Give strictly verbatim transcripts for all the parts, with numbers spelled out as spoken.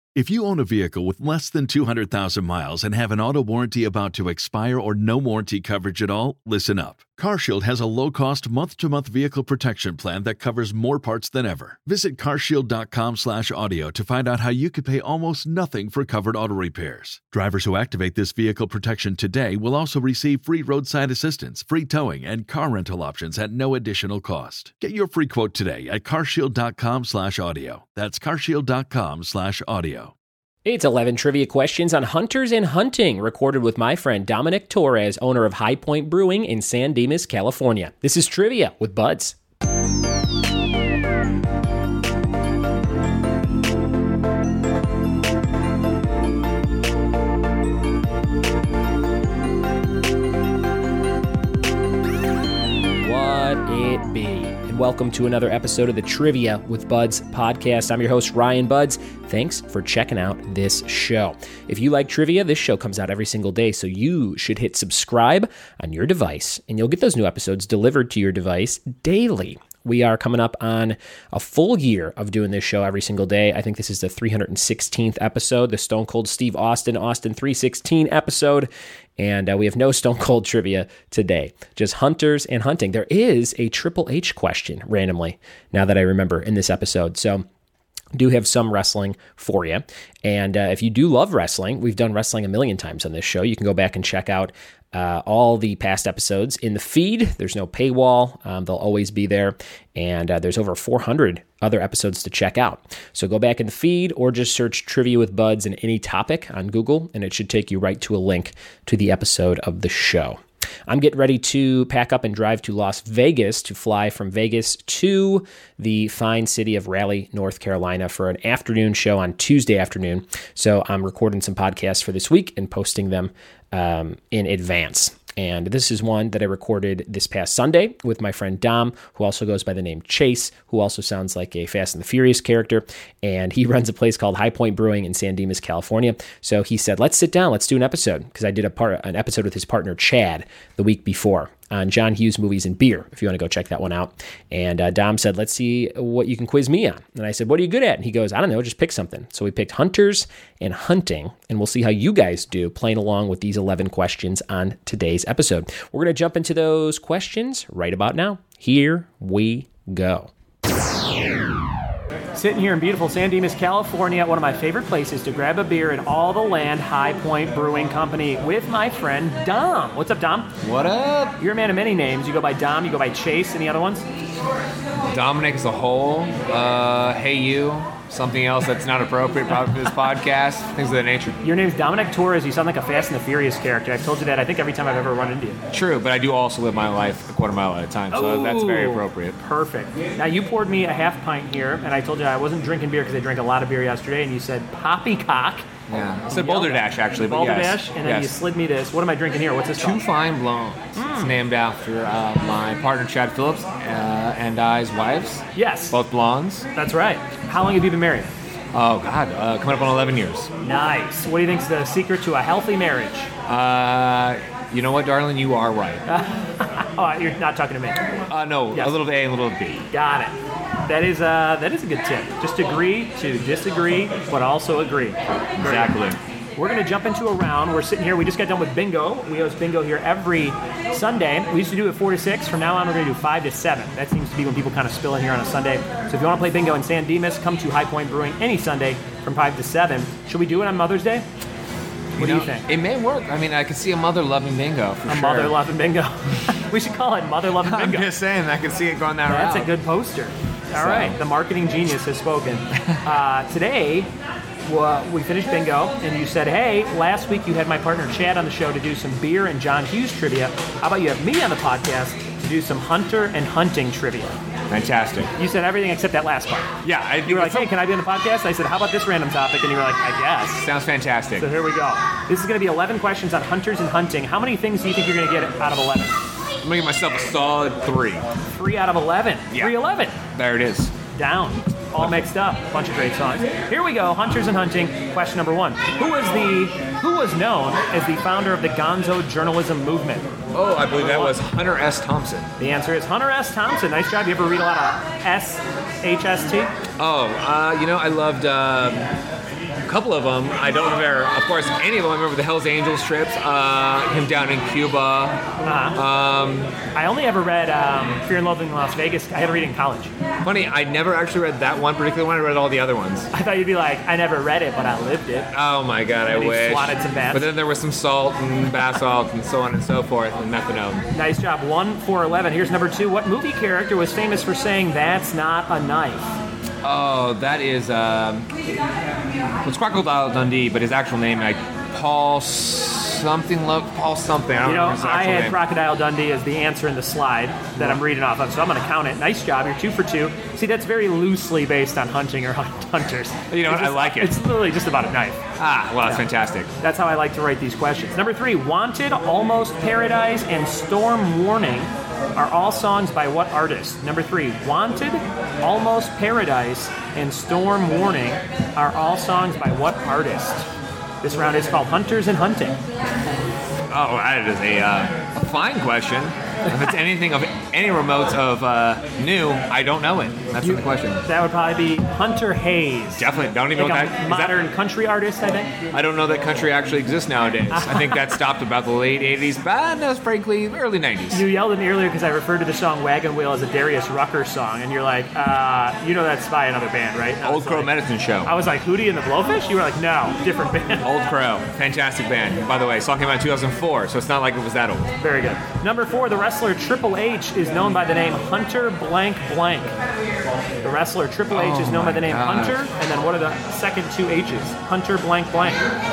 If you own a vehicle with less than two hundred thousand miles and have an auto warranty about to expire or no warranty coverage at all, listen up. CarShield has a low-cost month-to-month vehicle protection plan that covers more parts than ever. Visit carshield.com slash audio to find out how you could pay almost nothing for covered auto repairs. Drivers who activate this vehicle protection today will also receive free roadside assistance, free towing, and car rental options at no additional cost. Get your free quote today at carshield.com slash audio. That's carshield.com slash audio. It's eleven trivia questions on hunters and hunting, recorded with my friend Dominic Torres, owner of High Point Brewing in San Dimas, California. This is Trivia with Buds. It be. And welcome to another episode of the Trivia with Buds podcast. I'm your host, Ryan Buds. Thanks for checking out this show. If you like trivia, this show comes out every single day, so you should hit subscribe on your device, and you'll get those new episodes delivered to your device daily. We are coming up on a full year of doing this show every single day. I think this is the three hundred sixteenth episode, the Stone Cold Steve Austin, Austin three sixteen episode. And uh, we have no Stone Cold trivia today, just hunters and hunting. There is a Triple H question randomly, now that I remember, in this episode. So do have some wrestling for you. And uh, if you do love wrestling, we've done wrestling a million times on this show. You can go back and check out uh, all the past episodes in the feed. There's no paywall. Um, they'll always be there. And uh, there's over four hundred other episodes to check out. So go back in the feed or just search Trivia with Buds in any topic on Google, and it should take you right to a link to the episode of the show. I'm getting ready to pack up and drive to Las Vegas to fly from Vegas to the fine city of Raleigh, North Carolina for an afternoon show on Tuesday afternoon. So I'm recording some podcasts for this week and posting them um, in advance. And this is one that I recorded this past Sunday with my friend Dom, who also goes by the name Chase, who also sounds like a Fast and the Furious character. And he runs a place called High Point Brewing in San Dimas, California. So he said, let's sit down, let's do an episode. Because I did a part, an episode with his partner Chad the week before on John Hughes Movies and Beer, if you want to go check that one out. And uh, Dom said, let's see what you can quiz me on. And I said, what are you good at? And he goes, I don't know, just pick something. So we picked hunters and hunting, and we'll see how you guys do playing along with these eleven questions on today's episode. We're going to jump into those questions right about now. Here we go. Sitting here in beautiful San Dimas, California, at one of my favorite places to grab a beer in all the land, High Point Brewing Company, with my friend Dom. What's up, Dom? What up? You're a man of many names. You go by Dom, you go by Chase. Any other ones? Dominic as a whole. Uh, hey, you. Something else that's not appropriate probably for this podcast. Things of that nature. Your name's Dominic Torres. You sound like a Fast and the Furious character. I've told you that I think every time I've ever run into you. True, but I do also live my life a quarter mile at a time, so Ooh, that's very appropriate. Perfect. Now, you poured me a half pint here, and I told you I wasn't drinking beer because I drank a lot of beer yesterday, and you said poppycock. Yeah, I said Boulder Dash, actually, but Boulder yes. Dash, and then yes. you slid me this. What am I drinking here? What's this Two called? Fine Blondes. Mm. It's named after uh, my partner, Chad Phillips, uh, and I's wives. Yes. Both blondes. That's right. How long have you been married? Oh, God, uh, coming up on eleven years. Nice. What do you think is the secret to a healthy marriage? Uh, you know what, darling? You are right. Oh, you're not talking to me. Uh, no, Yes. a little A and a little B. Got it. That is, uh, that is a good tip. Just agree to disagree, but also agree. Exactly. We're going to jump into a round. We're sitting here. We just got done with bingo. We host bingo here every Sunday. We used to do it four to six. From now on, we're going to do five to seven. That seems to be when people kind of spill in here on a Sunday. So if you want to play bingo in San Dimas, come to High Point Brewing any Sunday from five to seven. Should we do it on Mother's Day? What you do know, you think? It may work. I mean, I could see a mother-loving bingo, for a sure. mother-loving bingo. We should call it mother-loving I'm bingo. just saying, I could see it going that That's route. a good poster. All So. right, the marketing genius has spoken. Uh, today, well, we finished bingo, and you said, hey, last week you had my partner Chad on the show to do some beer and John Hughes trivia. How about you have me on the podcast to do some hunter and hunting trivia? Fantastic. You said everything except that last part. Yeah, I think You were like, it's- hey, can I be on the podcast? I said, how about this random topic? And you were like, I guess. Sounds fantastic. So here we go. This is going to be eleven questions on hunters and hunting. How many things do you think you're going to get out of eleven? I'm gonna give myself a solid three. Three out of eleven. Yeah. Three eleven. There it is. Down. All mixed up. Bunch of great songs. Here we go. Hunters and hunting. Question number one. Who was the who was known as the founder of the Gonzo journalism movement? Oh, I believe that was Hunter S. Thompson. The answer is Hunter S. Thompson. Nice job. You ever read a lot of S H S T? Oh, uh, you know, I loved uh, couple of them. I don't remember, of course, any of them. I remember the Hell's Angels trips, uh, him down in Cuba. Uh-huh. Um, I only ever read um, Fear and Loathing in Las Vegas. I had to read it in college. funny, I never actually read that one particular one. I read all the other ones. I thought you'd be like, I never read it, but I lived it. Oh my god, I And he wish. swatted some bats. But then there was some salt and bath salt and so on and so forth, and methanol. Nice job. One for eleven. Here's number two. What movie character was famous for saying, "That's not a knife"? Oh, that is, um, it's Crocodile Dundee, but his actual name, like, Paul something, Lo- Paul something. I don't You know, remember his I actual had name. Crocodile Dundee as the answer in the slide that I'm reading off of, so I'm going to count it. Nice job. You're two for two. See, that's very loosely based on hunting or hunt- hunters. You know what? It's I just- like it. It's literally just about a knife. Ah, well, that's Yeah. fantastic. That's how I like to write these questions. Number three, Wanted, Almost Paradise, and Storm Warning are all songs by what artist? Number three, Wanted, Almost Paradise, and Storm Warning are all songs by what artist? This round is called Hunters and Hunting. Oh, that is a, uh, a fine question. If it's anything of any remote of uh, new, I don't know it. That's You- the question. That would probably be Hunter Hayes. Definitely don't even Like know a what that is. modern That, country artist, I think. I don't know that country actually exists nowadays. I think that stopped about the late eighties, but no, frankly, early nineties. You yelled at me earlier because I referred to the song Wagon Wheel as a Darius Rucker song, and you're like, uh, you know that's by another band, right? And I Old was Crow like- Medicine Show. I was like, Hootie and the Blowfish? You were like, no, different band. Old Crow, fantastic band. By the way, song came out in two thousand four, so it's not like it was that old. Very good. Number four, the wrestler Triple H is known by the name Hunter Blank Blank. The wrestler Triple H is known by the name Oh gosh. Hunter, and then what are the second two H's? Hunter Blank Blank.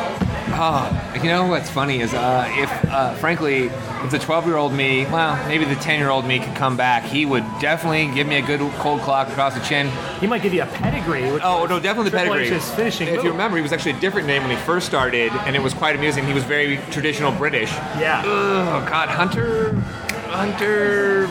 Oh, you know what's funny is, uh, if, uh, frankly, if the twelve-year-old me, well, maybe the ten-year-old me could come back, he would definitely give me a good cold clock across the chin. He might give you a pedigree. Which Oh, was no, definitely the Triple pedigree. H's finishing If move. you remember, he was actually a different name when he first started, and it was quite amusing. He was very traditional British. Yeah. Oh, God, Hunter... Hunter...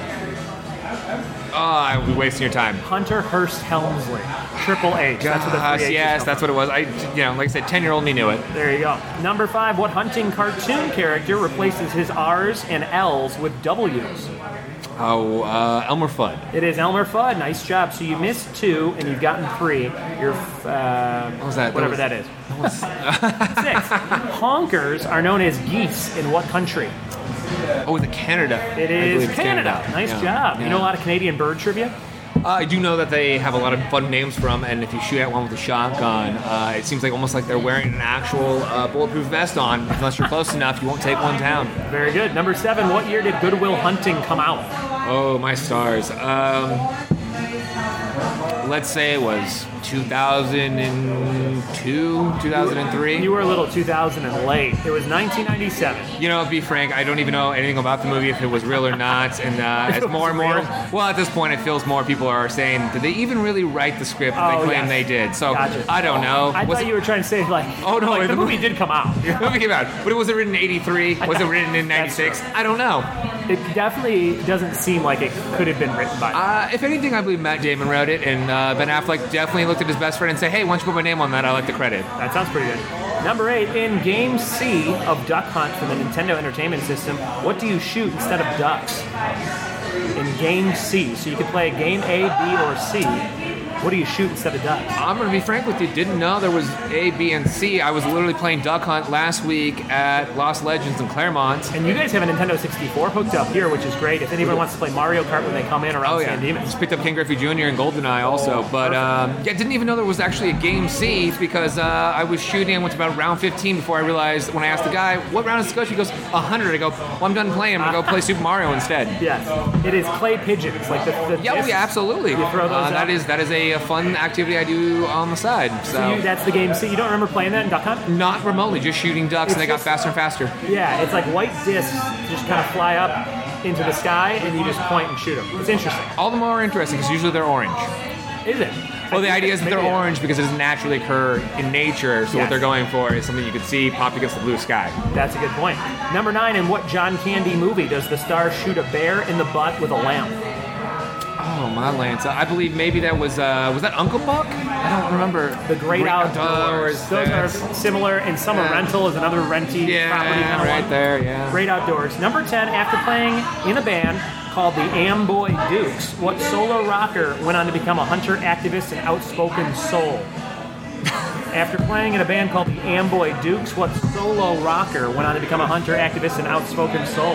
Oh, I would be wasting your time. Hunter Hurst Helmsley. Triple H. That's what the Gosh, three H's yes, come that's from. what it was. I, you know, like I said, ten-year-old me knew it. There you go. Number five, what hunting cartoon character replaces his R's and L's with W's? Oh, uh, Elmer Fudd. It is Elmer Fudd. Nice job. So you missed two, and you've gotten three. You're, uh, What was that? whatever That was- that is. Six. Honkers are known as geese in what country? Oh, is it Canada? It I is believe it's Canada. Nice Yeah. job. Yeah. You know a lot of Canadian bird trivia? Uh, I do know that they have a lot of fun names from, and if you shoot at one with a shotgun, uh, it seems like almost like they're wearing an actual uh, bulletproof vest on. Unless you're close enough, you won't take one down. Very good. Number seven, what year did Good Will Hunting come out? Oh, my stars. Um, let's say it was two thousand two, two thousand three. You were a little two thousand and late. It was nineteen ninety-seven. You know, to be frank, I don't even know anything about the movie, if it was real or not. And uh, as more and more, Real? well, at this point, it feels more people are saying, did they even really write the script that Oh, they claim yes. they did? So Gotcha. I don't know. I Was thought it- you were trying to say, like, Oh, no, like, the the movie movie- did come out. the movie came out, but it was it written in eighty-three? Was it written in That's ninety-six? true. I don't know. It definitely doesn't seem like it could have been written by. Uh, if anything, I believe Matt Damon wrote it, and uh, Ben Affleck definitely looked at his best friend and said, "Hey, why don't you put my name on that? I like the credit." That sounds pretty good. Number eight, in Game C of Duck Hunt for the Nintendo Entertainment System, what do you shoot instead of ducks? In Game C. So you can play Game A, B, or C. What do you shoot instead of ducks? I'm gonna be frank with you. Didn't know there was A, B, and C. I was literally playing Duck Hunt last week at Lost Legends in Claremont. And you guys have a Nintendo sixty-four hooked up here, which is great. If anyone wants to play Mario Kart when they come in around Oh yeah, San Dimas. just picked up King Griffey Junior and GoldenEye also, but um, yeah, didn't even know there was actually a Game C because uh, I was shooting. I went to about round fifteen before I realized when I asked the guy, "What round is it go?" He goes, one hundred. I go, "Well, I'm done playing. I'm gonna go play Super Mario instead." Yes, it is clay pigeons, like the, the Yeah, oh, discs. yeah, absolutely. You throw those uh, out? that is that is a, a fun activity I do on the side. So, So you, that's the Game C. You don't remember playing that in Duck Hunt? not remotely, just shooting ducks, It's and they got just- faster and faster. Yeah, it's like white discs just kind of fly up into the sky, and you just point and shoot them. It's interesting. All the more interesting because usually they're orange. Is it? Well, the idea is that they're Maybe- orange because it doesn't naturally occur in nature. So Yes. what they're going for is something you could see pop against the blue sky. That's a good point. Number nine, in what John Candy movie does the star shoot a bear in the butt with a lamp? Oh, my Lance. I believe maybe that was, uh, was that Uncle Buck? I don't remember. The Great, Outdoors. Those that's- are similar, and Summer Yeah. Rental is another renty property Yeah, kind of right one. there, yeah. Great Outdoors. Number ten, after playing in a band called the Amboy Dukes, what solo rocker went on to become a hunter, activist, and outspoken soul? After playing in a band called the Amboy Dukes, what solo rocker went on to become a hunter, activist, and outspoken soul?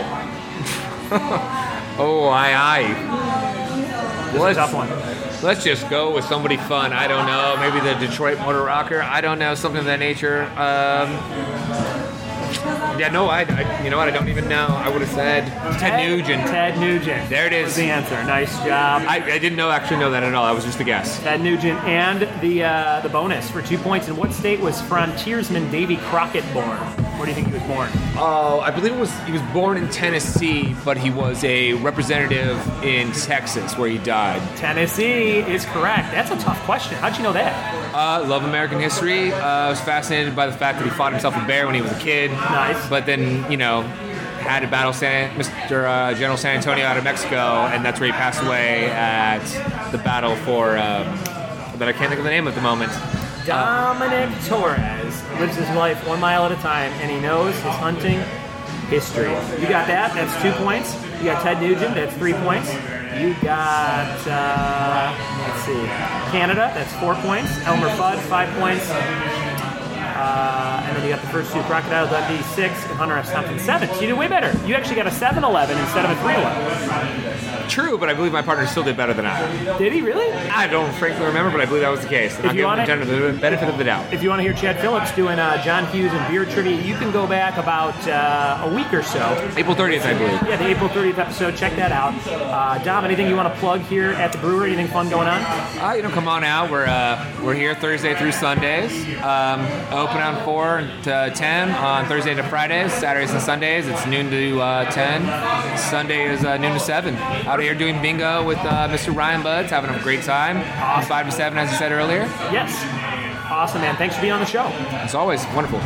oh, aye, aye. This is a tough one. Let's just go with somebody fun. I don't know. Maybe the Detroit Motor Rocker. I don't know. Something of that nature. Um, yeah, no, I, I. You know what? I don't even know. I would have said Ted, Ted Nugent. Ted Nugent. There it is. Was the answer. Nice job. I, I didn't know actually know that at all. That was just a guess. Ted Nugent, and the uh, the bonus for two points. In what state was frontiersman Davy Crockett born? Where do you think he was born? Oh, I believe it was he was born in Tennessee, but he was a representative in Texas where he died. Tennessee is correct. That's a tough question. How'd you know that? Uh, love American history. Uh, I was fascinated by the fact that he fought himself a bear when he was a kid. Nice. But then, you know, had to battle San, Mister Uh, General San Antonio out of Mexico, and that's where he passed away at the battle for, um, that I can't think of the name at the moment. Dominic Torres lives his life one mile at a time, and he knows his hunting history. You got that? That's two points. You got Ted Nugent. That's three points. You got, uh, let's see, Canada. That's four points. Elmer Fudd, five points. Uh, and then you got the first two, Crocodile Dundee, six, and Hunter S. Thompson, seven. So you did way better. You actually got a seven eleven instead of a three eleven. True, but I believe my partner still did better than I. Did he really? I don't frankly remember, but I believe that was the case. And If I'll you give want him it- the benefit of the doubt. If you want to hear Chad Phillips doing uh, John Hughes and beer trivia, you can go back about uh, a week or so. April thirtieth, I believe. Yeah, the April thirtieth episode. Check that out. Uh, Dom, anything you want to plug here at the brewery? Anything fun going on? Uh, you know, come on out. We're uh, we're here Thursday through Sundays. Um, open on four to ten on Thursday to Fridays. Saturdays and Sundays, it's noon to uh, ten. Sunday is uh, noon to seven. Out here doing bingo with uh, Mister Ryan Buds, having a great time. From five to seven, as you said earlier. Yes. Awesome, man. Thanks for being on the show. As always, wonderful.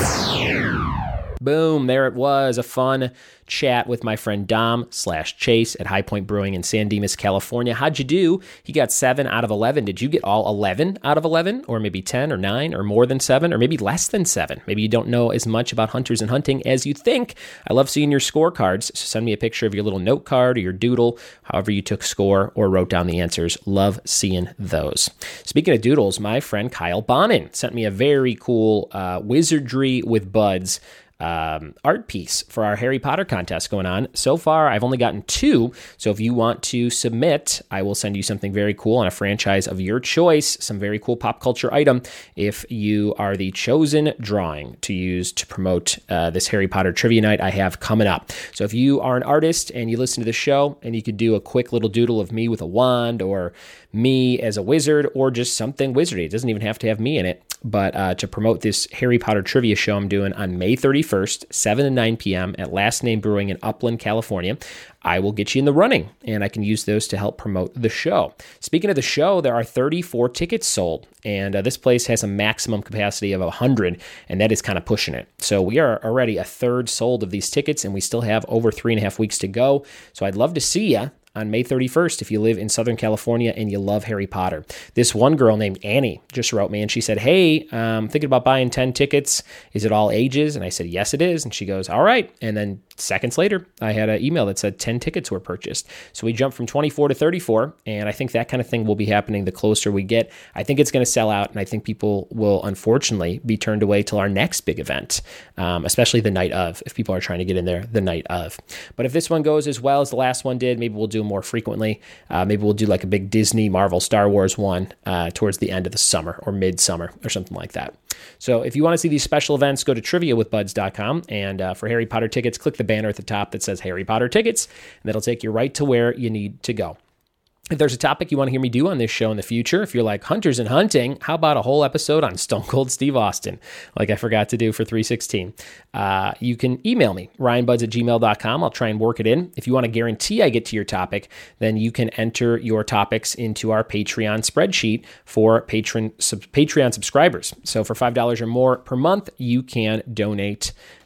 Boom, there it was. A fun chat with my friend Dom slash Chase at High Point Brewing in San Dimas, California. How'd you do? He got seven out of eleven. Did you get all eleven out of eleven? Or maybe ten or nine or more than seven or maybe less than seven? Maybe you don't know as much about hunters and hunting as you think. I love seeing your scorecards. So send me a picture of your little note card or your doodle, however you took score or wrote down the answers. Love seeing those. Speaking of doodles, my friend Kyle Bonin sent me a very cool uh, Wizardry with Buds Um, art piece for our Harry Potter contest going on. So far, I've only gotten two, so if you want to submit, I will send you something very cool on a franchise of your choice, some very cool pop culture item, if you are the chosen drawing to use to promote uh, this Harry Potter trivia night I have coming up. So if you are an artist and you listen to the show and you could do a quick little doodle of me with a wand or me as a wizard or just something wizardy, it doesn't even have to have me in it, but uh, to promote this Harry Potter trivia show I'm doing on May thirty-first, seven to nine p.m. at Last Name Brewing in Upland, California, I will get you in the running, and I can use those to help promote the show. Speaking of the show, there are thirty-four tickets sold, and uh, this place has a maximum capacity of one hundred, and that is kind of pushing it. So we are already a third sold of these tickets, and we still have over three and a half weeks to go. So I'd love to see you on May thirty-first if you live in Southern California and you love Harry Potter. This one girl named Annie just wrote me and she said, hey, I'm thinking about buying ten tickets. Is it all ages? And I said, yes, it is. And she goes, all right. And then seconds later, I had an email that said ten tickets were purchased. So we jumped from twenty-four to thirty-four, and I think that kind of thing will be happening the closer we get. I think it's going to sell out, and I think people will unfortunately be turned away till our next big event, um, especially the night of, if people are trying to get in there the night of. But if this one goes as well as the last one did, maybe we'll do more frequently. Uh, maybe we'll do like a big Disney, Marvel, Star Wars one uh, towards the end of the summer or midsummer or something like that. So if you want to see these special events, go to trivia with buds dot com, and uh, for Harry Potter tickets, click the banner at the top that says Harry Potter tickets, and that'll take you right to where you need to go. If there's a topic you want to hear me do on this show in the future, if you're like hunters and hunting, how about a whole episode on Stone Cold Steve Austin, like I forgot to do for three sixteen? Uh, you can email me, ryan buds at gmail dot com. I'll try and work it in. If you want to guarantee I get to your topic, then you can enter your topics into our Patreon spreadsheet for patron sub, Patreon subscribers. So for five dollars or more per month, you can donate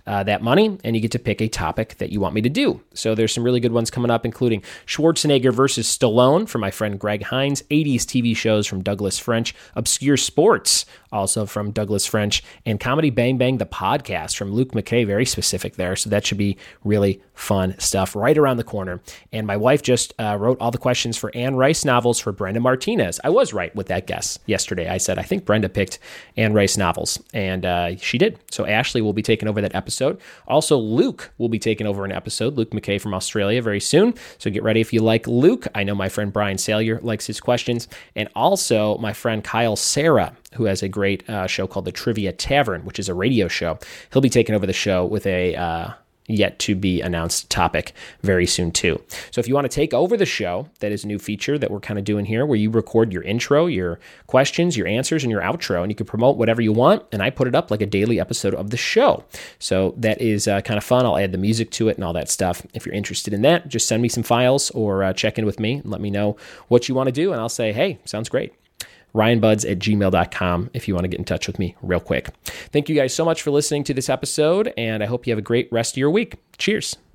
uh, that money, and you get to pick a topic that you want me to do. So there's some really good ones coming up, including Schwarzenegger versus Stallone from my friend Greg Hines, eighties T V shows from Douglas French, obscure sports also from Douglas French, and Comedy Bang Bang, the podcast from Luke McKay, very specific there. So that should be really fun stuff right around the corner. And my wife just uh, wrote all the questions for Anne Rice novels for Brenda Martinez. I was right with that guess yesterday. I said, I think Brenda picked Anne Rice novels, and uh, she did. So Ashley will be taking over that episode. Also, Luke will be taking over an episode, Luke McKay from Australia, very soon. So get ready if you like Luke. I know my friend Brian Salyer likes his questions. And also my friend Kyle Sarah, who has a great uh, show called The Trivia Tavern, which is a radio show. He'll be taking over the show with a uh, yet-to-be-announced topic very soon, too. So if you want to take over the show, that is a new feature that we're kind of doing here, where you record your intro, your questions, your answers, and your outro, and you can promote whatever you want, and I put it up like a daily episode of the show. So that is uh, kind of fun. I'll add the music to it and all that stuff. If you're interested in that, just send me some files or uh, check in with me and let me know what you want to do, and I'll say, hey, sounds great. ryan buds at gmail dot com if you want to get in touch with me real quick. Thank you guys so much for listening to this episode, and I hope you have a great rest of your week. Cheers.